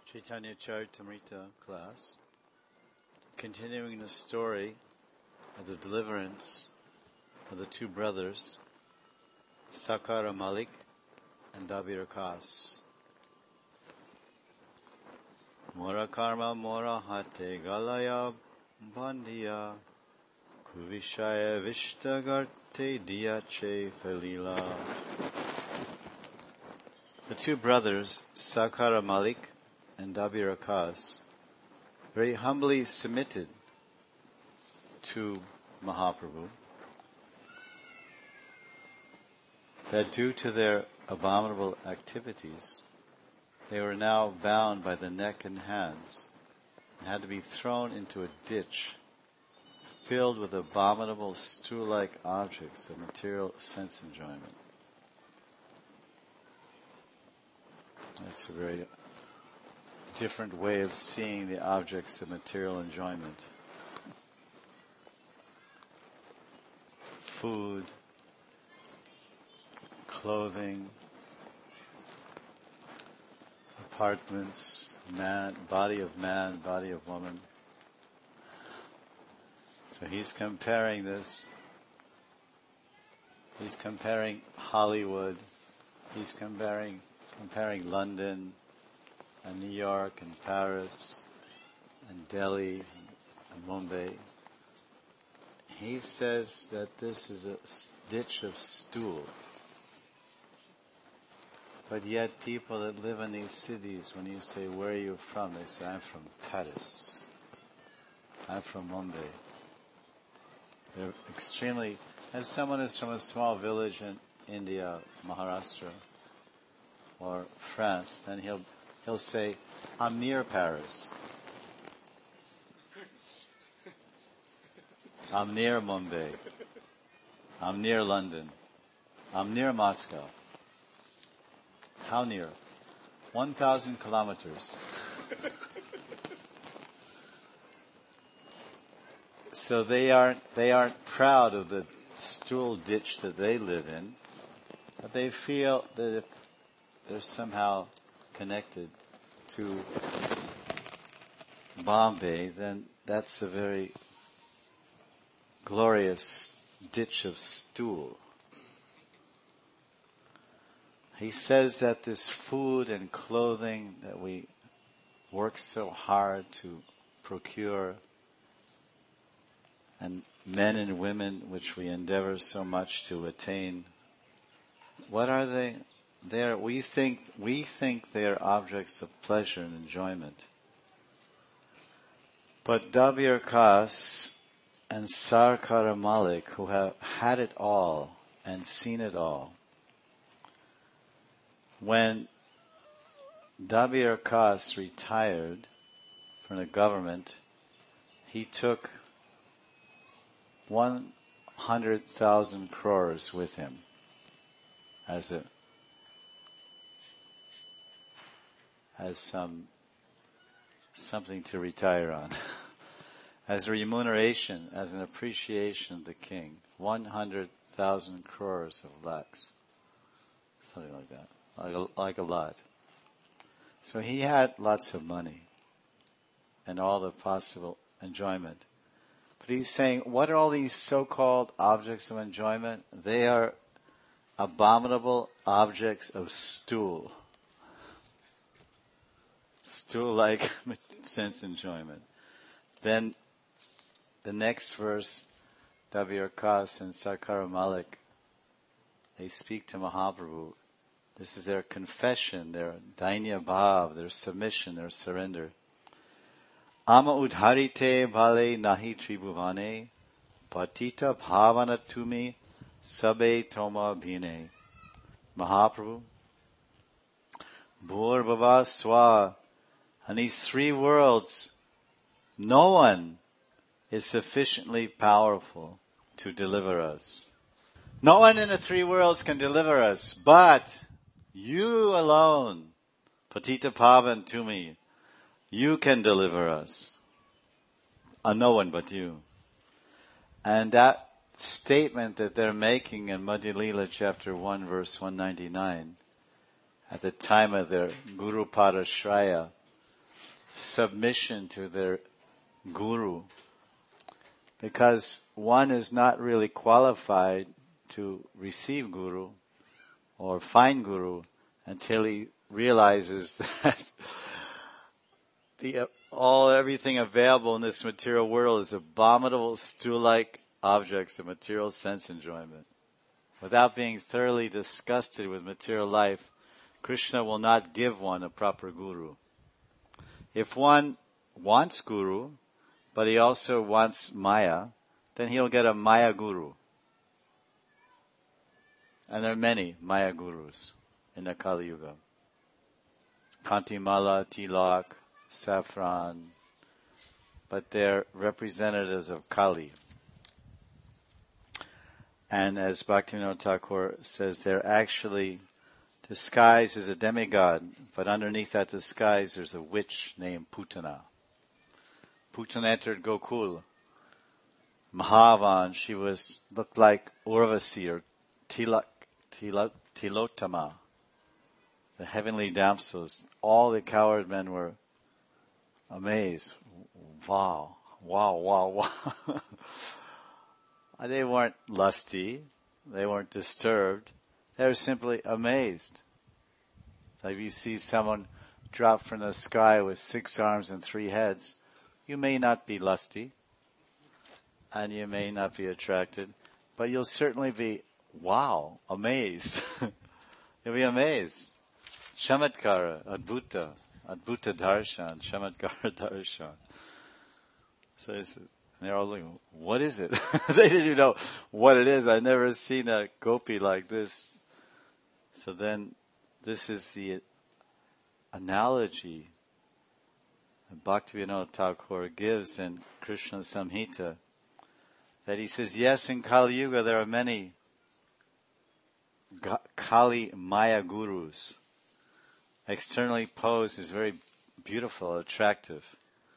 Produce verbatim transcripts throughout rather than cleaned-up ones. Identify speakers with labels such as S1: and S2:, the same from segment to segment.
S1: Chaitanya Charitamrita class, continuing the story of the deliverance of the two brothers, Sakara Malik and Dabir Kas. Mora karma mora hate galaya bandiya kuvishaya vishtagarte diyache felila. The two brothers, Sakara Malik and Dabir Kas, very humbly submitted to Mahaprabhu that due to their abominable activities, they were now bound by the neck and hands and had to be thrown into a ditch filled with abominable stool-like objects of material sense enjoyment. That's a very different way of seeing the objects of material enjoyment. Food, clothing, apartments, man, body of man, body of woman. So he's comparing this. He's comparing Hollywood. He's comparing comparing London and New York and Paris and Delhi and Mumbai. He says that this is a ditch of stool. But yet people that live in these cities, when you say, where are you from? They say, I'm from Paris. I'm from Mumbai. They're extremely... If someone is from a small village in India, Maharashtra, or France, then he'll he'll say, I'm near Paris. I'm near Mumbai. I'm near London. I'm near Moscow. How near? One thousand kilometers. So they aren't they aren't proud of the stool ditch that they live in, but they feel that if they're somehow connected to Bombay, then that's a very glorious ditch of stool. He says that this food and clothing that we work so hard to procure, and men and women which we endeavor so much to attain, what are they? They're, we think we think they are objects of pleasure and enjoyment. But Dabir Kas and Sakara Malik, who have had it all and seen it all, when Dabir Kas retired from the government, he took one hundred thousand crores with him as a as some something to retire on, as a remuneration, as an appreciation of the king. One hundred thousand crores of lakhs, something like that, like a, like a lot. So he had lots of money and all the possible enjoyment. But he's saying, what are all these so-called objects of enjoyment? They are abominable objects of stool. Stool-like sense enjoyment. Then the next verse, Dabir Kas and Sakara Malik, they speak to Mahaprabhu. This is their confession, their dainya bhav, their submission, their surrender. Ama udharite bhale nahi tribhuvane, patita bhavana tumi sabe toma bhine. Mahaprabhu, bhur bhava swa. And these three worlds, no one is sufficiently powerful to deliver us. No one in the three worlds can deliver us, but you alone, Patita Pavan Tumi, you can deliver us. Uh, no one but you. And that statement that they're making in Madhya Lila chapter one verse one ninety-nine, at the time of their Guru Pada Shraya, submission to their guru, because one is not really qualified to receive guru or find guru until he realizes that the uh, all everything available in this material world is abominable, stool-like objects of material sense enjoyment. Without being thoroughly disgusted with material life, Krishna will not give one a proper guru. If one wants guru, but he also wants Maya, then he'll get a Maya guru. And there are many Maya gurus in the Kali Yuga. Kantimala, Tilak, Saffron, but they're representatives of Kali. And as Bhaktivinoda Thakur says, they're actually disguised as a demigod, but underneath that disguise there's a witch named Putana. Putana entered Gokul. Mahavan, she was looked like Urvasi or Tilak, Tilak, Tilotama, the heavenly damsels. All the cowherd men were amazed. Wow, wow, wow, wow. They weren't lusty. They weren't disturbed. They were simply amazed. Like if you see someone drop from the sky with six arms and three heads, you may not be lusty, and you may not be attracted, but you'll certainly be, wow, amazed. You'll be amazed. Chamatkara, Adbhuta, Adbhuta Darshan, Chamatkara Darshan. So it's, they're all looking, what is it? They didn't even know what it is. I've never seen a gopi like this. So then, this is the analogy that Bhaktivinoda Thakur gives in Krishna Samhita, that he says, yes, in Kali Yuga there are many Ga- Kali Maya gurus. Externally posed is very beautiful, attractive.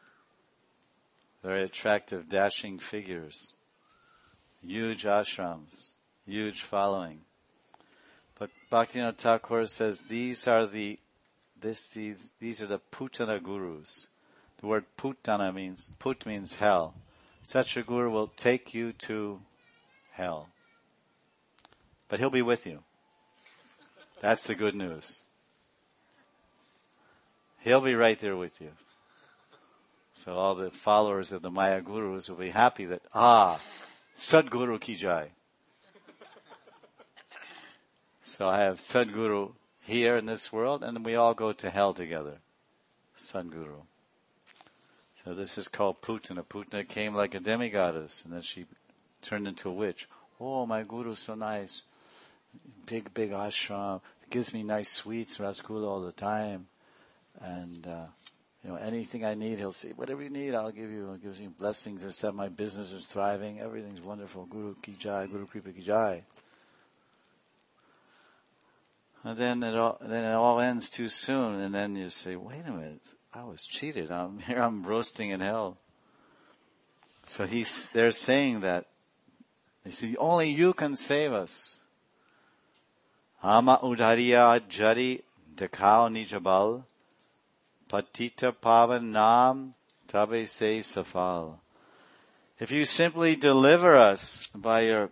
S1: Very attractive, dashing figures. Huge ashrams, huge following. But Bhaktivinoda Thakur says these are the this these these are the Putana gurus. The word Putana means Put means hell. Such a guru will take you to hell. But he'll be with you. That's the good news. He'll be right there with you. So all the followers of the Maya gurus will be happy that, ah, Sadguru ki jai. So I have Sadguru here in this world, and then we all go to hell together. Sadguru. So this is called Putana. Putana came like a demigoddess, and then she turned into a witch. Oh, my guru's so nice. Big, big ashram. Gives me nice sweets, rasgulla all the time. And, uh, you know, anything I need, he'll say, whatever you need, I'll give you. He'll give me blessings and stuff. My business is thriving. Everything's wonderful. Guru ki jai, Guru Kripa ki jai. And then it all, then it all ends too soon. And then you say, wait a minute, I was cheated. I'm here, I'm roasting in hell. So he's, they're saying that. They say, only you can save us. Ama udhariya jari dekhao nijabal. Patita pavan nam tabe se safal. If you simply deliver us by your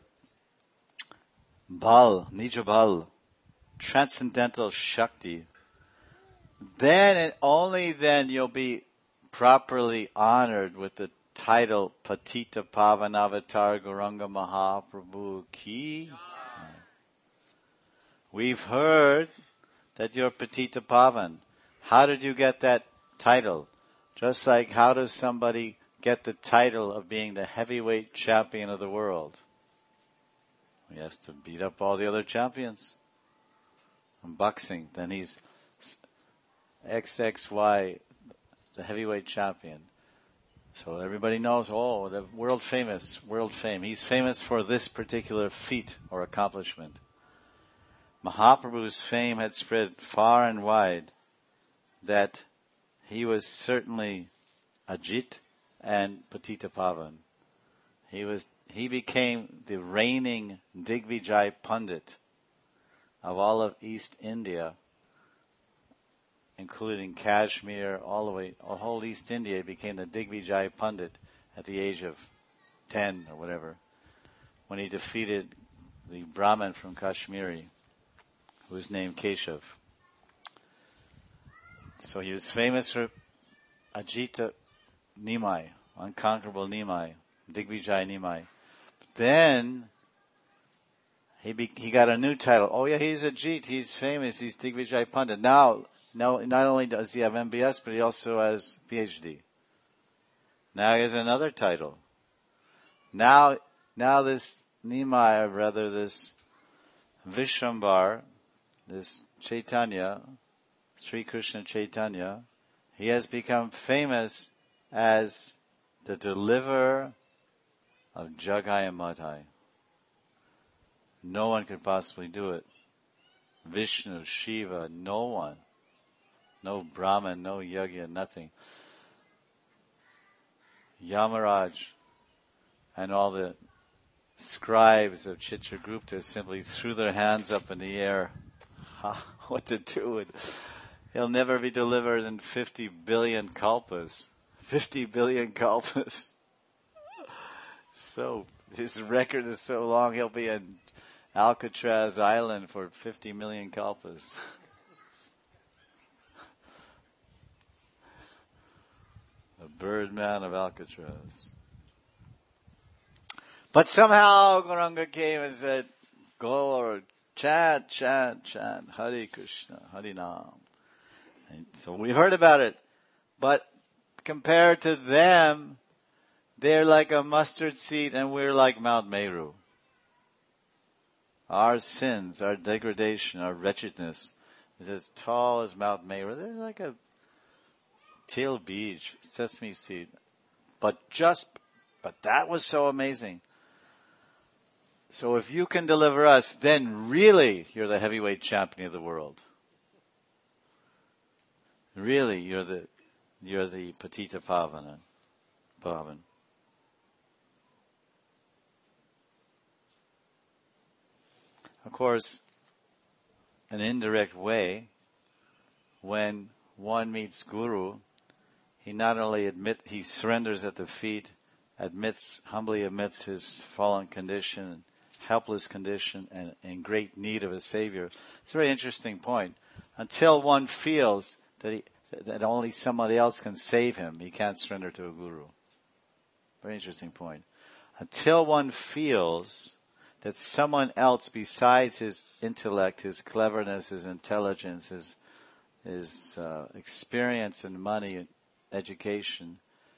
S1: bal, nijabal, transcendental shakti, then and only then you'll be properly honored with the title Patita Pavan Avatar Gauranga Mahaprabhu Ki. We've heard that you're Patita Pavan. How did you get that title? Just like how does somebody get the title of being the heavyweight champion of the world? He has to beat up all the other champions. In boxing, then he's X X Y, the heavyweight champion. So everybody knows, oh, the world famous, world fame. He's famous for this particular feat or accomplishment. Mahaprabhu's fame had spread far and wide, that he was certainly Ajit and Patita Pavan. He was, he became the reigning Digvijay Pandit of all of East India including Kashmir, all the way, all whole East India. He became the Digvijay Pandit at the age of ten or whatever, when he defeated the Brahmin from Kashmiri, who was named Keshav. So he was famous for Ajita Nimai, unconquerable Nimai, Digvijay Nimai. Then he be, he got a new title. Oh yeah, he's Ajit. He's famous. He's Digvijay Pandit. Now, now, not only does he have M B S, but he also has P H D. Now he has another title. Now, now this Nimai, or rather this Vishwambar, this Chaitanya, Sri Krishna Chaitanya, he has become famous as the deliverer of Jagai and Madhai. No one could possibly do it. Vishnu, Shiva, no one. No Brahman, no Yagya, nothing. Yamaraj and all the scribes of Chitragupta simply threw their hands up in the air. What to do with? He'll never be delivered in fifty billion kalpas. fifty billion kalpas. So, his record is so long, he'll be in Alcatraz Island for fifty million kalpas. The Birdman of Alcatraz. But somehow Gauranga came and said, Gaur, chant, chant, chant, Hare Krishna, Hare Nam. And so we've heard about it. But compared to them, they're like a mustard seed and we're like Mount Meru. Our sins, our degradation, our wretchedness is as tall as Mount Meru. They're like a teal beach, sesame seed. But just, but that was so amazing. So if you can deliver us, then really you're the heavyweight champion of the world. Really, you're the you're the Patita Pavana, Pavan. Of course, an indirect way, when one meets Guru, he not only admit he surrenders at the feet, admits humbly admits his fallen condition, helpless condition, and in great need of a savior. It's a very interesting point. Until one feels that he, that only somebody else can save him, he can't surrender to a guru. Very interesting point. Until one feels that someone else besides his intellect, his cleverness, his intelligence, his his uh, experience and money and education,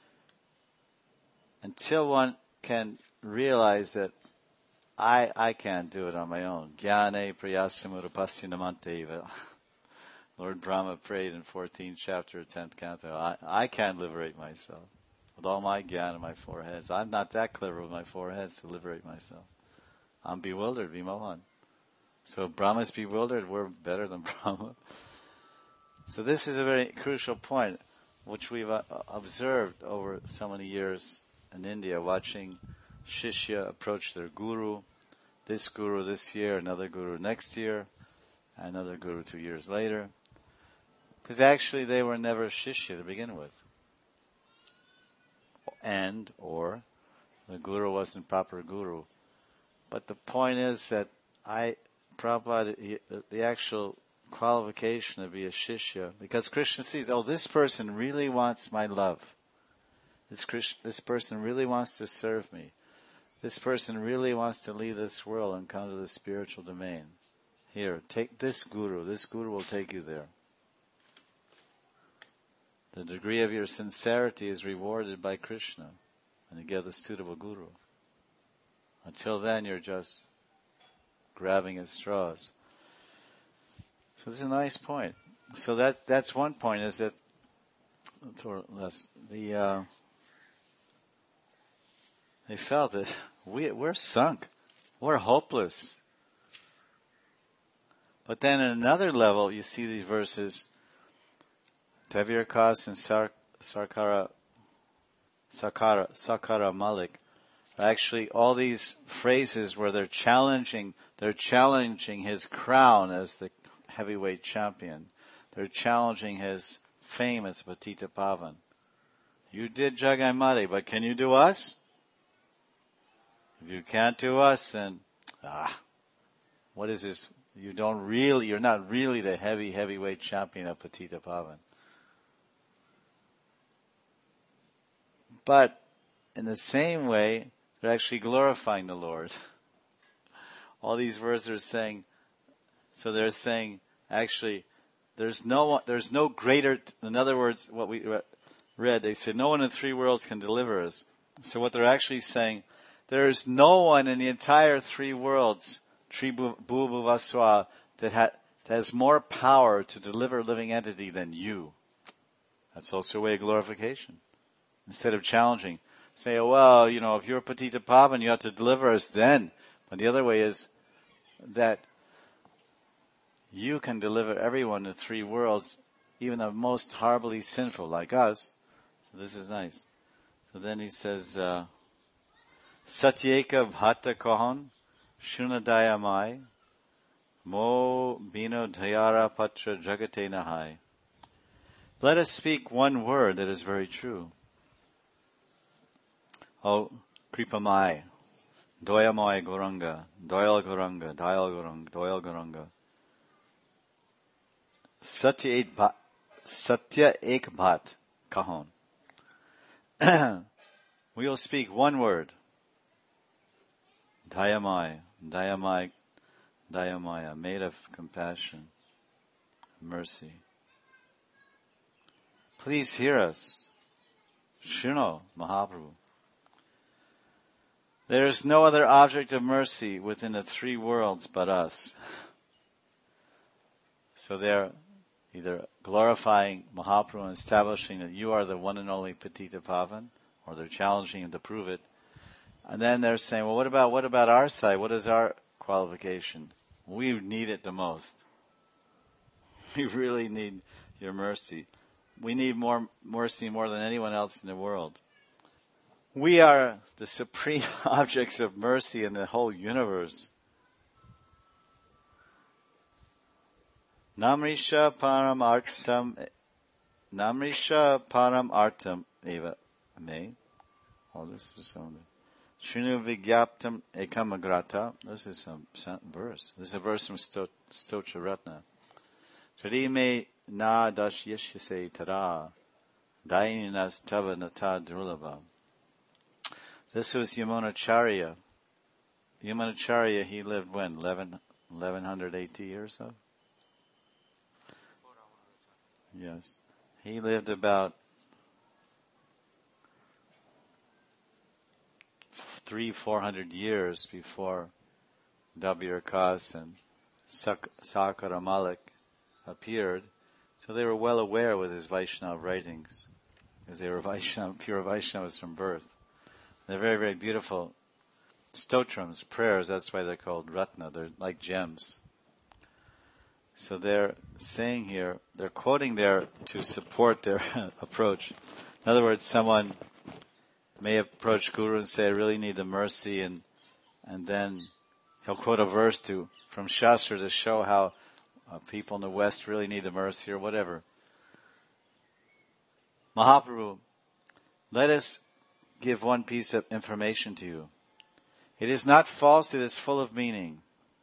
S1: until one can realize that I I can't do it on my own. Jnane prayasamurupasya namanteva. Lord Brahma prayed in fourteenth chapter, tenth canto, I, I can't liberate myself. With all my jnana in my four heads. I'm not that clever with my four heads to liberate myself. I'm bewildered, Vimohan. So if Brahma's bewildered, we're better than Brahma. So this is a very crucial point, which we've uh, observed over so many years in India, watching Shishya approach their guru. This guru this year, another guru next year, another guru two years later. Because actually they were never Shishya to begin with. And, or, the guru wasn't proper guru. But the point is that I, Prabhupada, the actual qualification to be a Shishya, because Krishna sees, oh, this person really wants my love. This, Krishna, this person really wants to serve me. This person really wants to leave this world and come to the spiritual domain. Here, take this guru. This guru will take you there. The degree of your sincerity is rewarded by Krishna, and you get a suitable guru. Until then, you're just grabbing at straws. So this is a nice point. So that that's one point, is that the uh, they felt that we we're sunk, we're hopeless. But then at another level, you see these verses. Tavir Kas and Sar, Sarkara, Sakara, Sakara Malik. Actually, all these phrases where they're challenging, they're challenging his crown as the heavyweight champion. they're challenging his fame as Patita Pavan. You did Jagai Mati, but can you do us? If you can't do us, then, ah, what is this? You don't really, you're not really the heavy, heavyweight champion of Patita Pavan. But in the same way, they're actually glorifying the Lord. All these verses are saying, so they're saying, actually, there's no, there's no greater, in other words, what we read, they said, no one in three worlds can deliver us. So what they're actually saying, there is no one in the entire three worlds, Tri Bhuvaswa, that, ha, that has more power to deliver a living entity than you. That's also a way of glorification. Instead of challenging, say, oh, well, you know, if you're Patita Pavan, you have to deliver us then. But the other way is that you can deliver everyone in three worlds, even the most horribly sinful like us. So this is nice. So then he says, uh, Satyeka bhata kahon, shunadaya mai, mo bino dhayara patra jagate nahai. Let us speak one word that is very true. Oh, kripamai, doyamai goranga, doyal goranga, doyal goranga, doyal goranga. Satya ek bhat, satya ek bhat kahon. We will speak one word. Dayamai, Dayamai, Dayamaya, made of compassion, mercy. Please hear us. Shino, Mahaprabhu. There is no other object of mercy within the three worlds but us. So they're either glorifying Mahaprabhu and establishing that you are the one and only Patita Pavan, or they're challenging him to prove it. And then they're saying, well, what about what about our side? What is our qualification? We need it the most. We really need your mercy. We need more mercy more than anyone else in the world. We are the supreme objects of mercy in the whole universe. Namrisha param artam, namrisha param artam eva me. Oh, this is something. Shrinu vigyaptam ekamagrata. This is some verse. This is a verse from Stotra Ratna. Charime na dash yeshyase tara. Daininas tava nata durlabha. This was Yamunacharya. Yamunacharya, he lived when? eleven, eleven eighty or so? Yes. He lived about three, four hundred years before Dabir Kas and Sak- Sakara Malik appeared. So they were well aware with his Vaishnava writings, because they were Vaishnava, pure Vaishnavas from birth. They're very, very beautiful stotrams, prayers. That's why they're called Ratna. They're like gems. So they're saying here, they're quoting there to support their approach. In other words, someone may approach Guru and say, I really need the mercy, and and then he'll quote a verse to from Shastra to show how uh, people in the West really need the mercy or whatever. Mahaprabhu, let us give one piece of information to you. It is not false, it is full of meaning.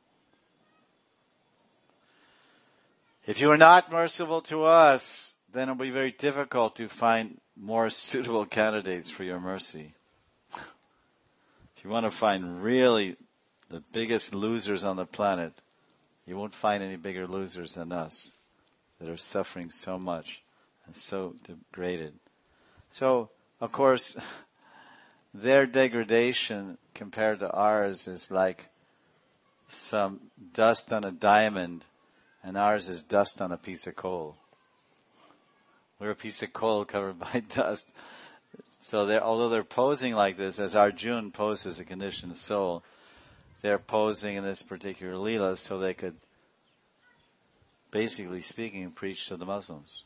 S1: If you are not merciful to us, then it will be very difficult to find more suitable candidates for your mercy. If you want to find really the biggest losers on the planet, you won't find any bigger losers than us that are suffering so much and so degraded. So, of course, their degradation compared to ours is like some dust on a diamond, and ours is dust on a piece of coal. We're a piece of coal covered by dust. So they're, although they're posing like this, as Arjuna posed as a conditioned soul, they're posing in this particular Leela so they could, basically speaking, preach to the Muslims.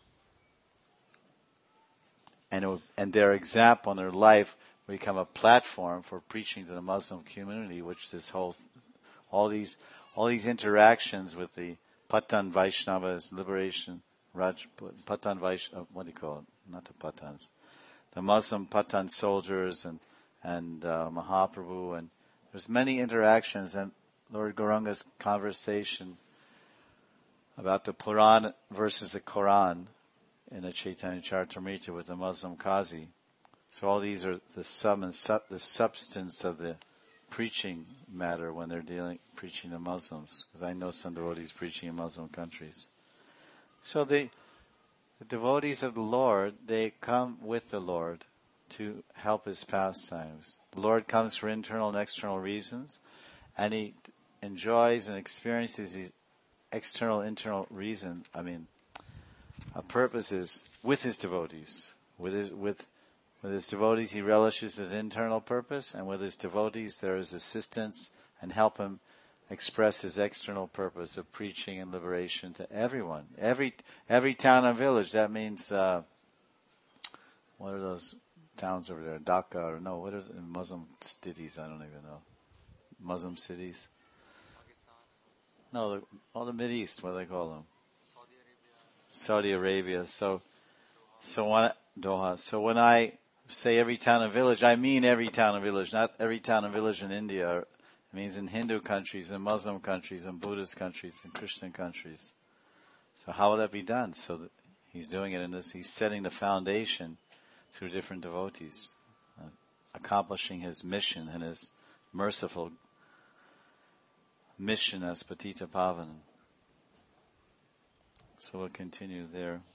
S1: And, it would, and their example in their life will become a platform for preaching to the Muslim community, which this whole, all these, all these interactions with the Patan Vaishnavas, liberation, Raj, Pathan Vaish, uh, what do you call it? Not the Pathans. The Muslim Pathan soldiers and, and uh, Mahaprabhu, and there's many interactions, and Lord Gauranga's conversation about the Puran versus the Quran in the Chaitanya Charitamrita with the Muslim Qazi. So all these are the sum and sub, the substance of the preaching matter when they're dealing preaching to Muslims, because I know some devotees preaching in Muslim countries. So they, the devotees of the Lord, they come with the Lord to help His pastimes. The Lord comes for internal and external reasons, and He enjoys and experiences these external, internal reason. I mean, uh, purposes with His devotees. With His with with His devotees, He relishes His internal purpose, and with His devotees, there is assistance and help Him express His external purpose of preaching and liberation to everyone. Every every town and village. That means uh, what are those towns over there? Dhaka or no? What is it in Muslim cities? I don't even know. Muslim cities. No, the, all the Mideast. What do they call them? Saudi Arabia. Saudi Arabia. So, so when Doha. So when I say every town and village, I mean every town and village, not every town and village in India. It means in Hindu countries, in Muslim countries, in Buddhist countries, in Christian countries. So how will that be done? So that He's doing it in this. He's setting the foundation through different devotees, uh, accomplishing His mission and His merciful mission as Patita Pavan. So we'll continue there.